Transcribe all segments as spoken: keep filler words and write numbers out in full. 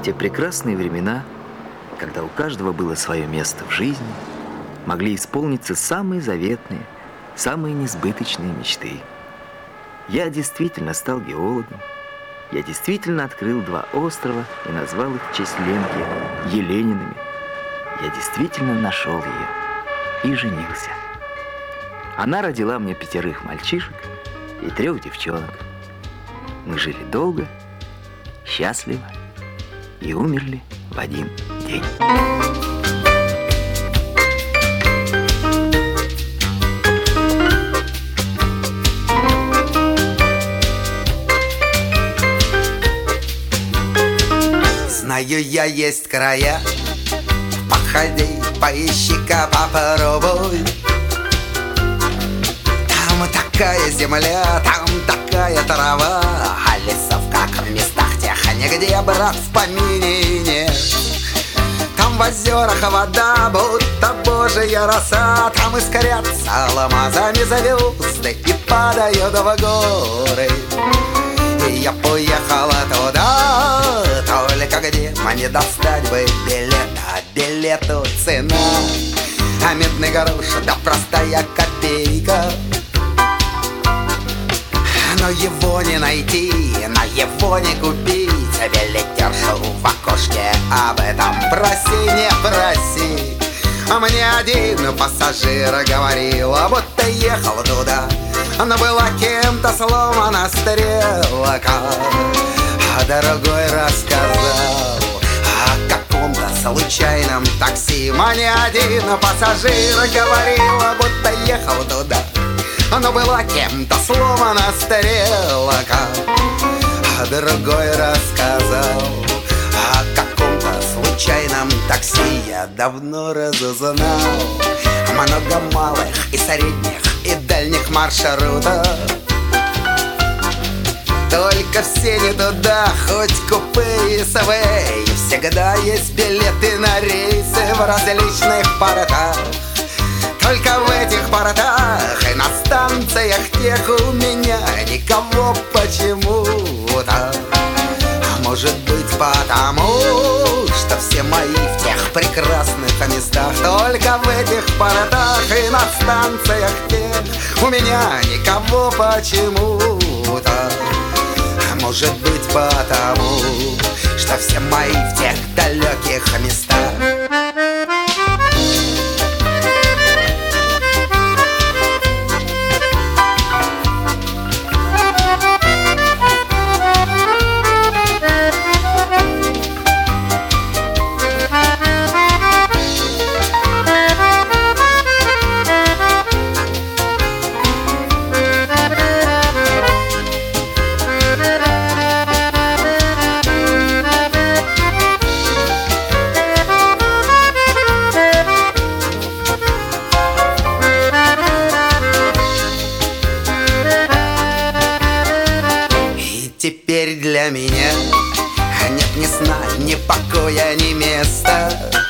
те прекрасные времена, когда у каждого было свое место в жизни, могли исполниться самые заветные, самые несбыточные мечты. Я действительно стал геологом. Я действительно открыл два острова и назвал их в честь Ленки Елениными. Я действительно нашел ее и женился. Она родила мне пятерых мальчишек и трех девчонок. Мы жили долго, счастливо и умерли в один день. Знаю я, есть края, походи, поищи-ка, попробуй. Там такая земля, там такая трава, а лесов, как в местах тех, нигде, брат, в помине нет. Там в озерах вода, будто божья роса, там искрятся алмазами звезды и падают в горы. И я поехала туда, только где мне достать бы билет, а билету цена, а медный грош, да простая копейка. Но его не найти, на его не купить, билетершу в окошке об этом проси, не проси. А мне один пассажир говорил, будто ехал туда, но была кем-то сломана стрелка. А другой рассказал о каком-то случайном такси. Мне один пассажир говорил, будто ехал туда, но была кем-то сломана стрелка. А другой рассказал о каком-то случайном такси. Я давно разузнал много малых и средних и дальних маршрутов, только все не туда, хоть купе и свей. Всегда есть билеты на рейсы в различных портах, только в этих портах и на станциях тех у меня никого почему-то. А может быть потому, что все мои в тех прекрасных местах, только в этих портах и на станциях тех у меня никого почему-то. А может быть потому, что все мои в тех далеких местах. Теперь для меня нет ни сна, ни покоя, ни места.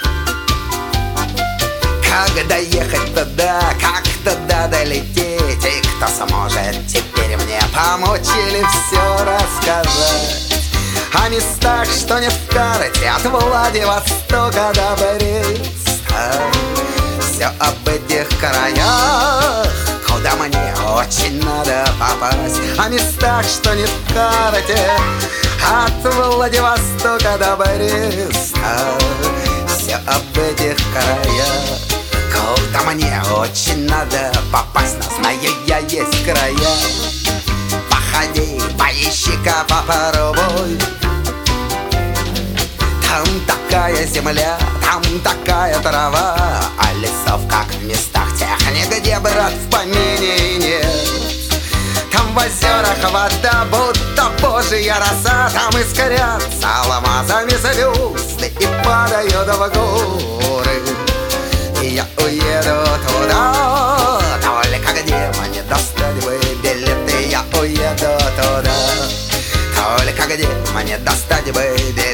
Как доехать туда, как туда долететь, и кто сможет теперь мне помочь или все рассказать о местах, что нет в карте, от Владивостока до Бреста. Все об этих краях, куда мне очень надо попасть, о местах, что нет в карте, от Владивостока до Бреста. Все об этих краях, куда мне очень надо попасть, но знаю я, есть края. Походи, поищи-ка, попробуй. Там такая земля, там такая трава, а лесов, как в местах тех, нигде, брат, в помине нет. Там в озерах вода, будто божья роса, там искрятся алмазами звезды и падают в горы. И я уеду туда, только где мне достать бы билеты. Я уеду туда, только где мне достать бы билеты.